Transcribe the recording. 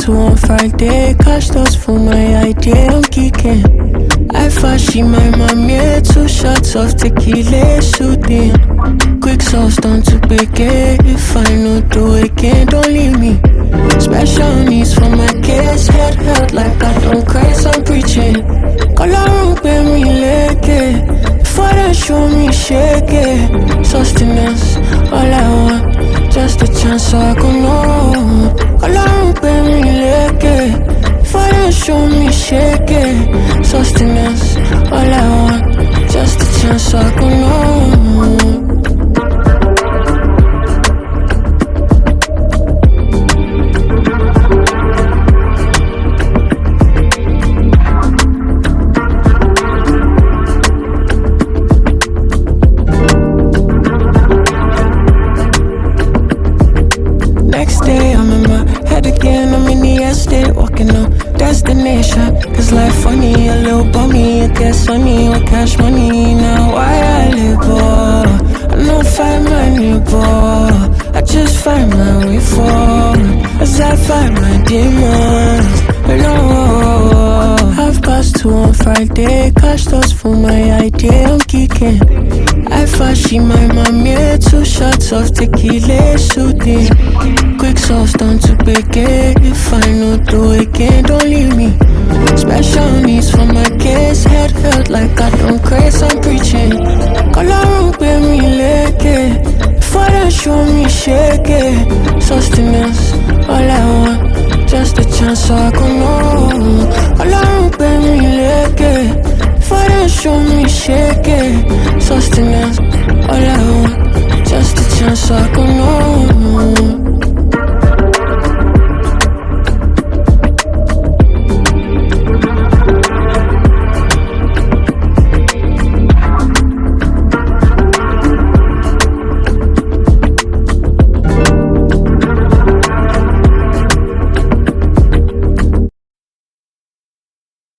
2 on Friday, cash those for my idea, I'm geeking. I fashi my mommy, 2 shots of tequila, shooting. Quick sauce down to bake. If I no do again, don't leave me. Special needs for my kids, head held like I don't craze, I'm preaching. Color pay me leke, before they show me shake it. Sustenance, all I want, just a chance so I can know. Color pay me leke, before they show me shake it. Sustenance, all I want, just a chance so I can know. Next day, I'm in my head again. I'm in the estate, walking on destination. Cause life funny, a little bummy. It gets sunny, or cash money. Now why I live, boy? I don't find my new boy. I just find my way forward as I find my demons. Hello, 2:30 on Friday, cash those for my idea, I'm geeking. I fashi my mommy, 2 shots of tequila, shooting. Quick sauce down to bake. If I no do again, don't leave me. Special needs for my kids, head held like I don't craze, I'm preaching. Color pay me leke, before they show me shake it. Sustenance, all I want, just a chance so I can know. Color pay me leke, before they show me shake it. Sustenance, all I want, just a chance so I can know.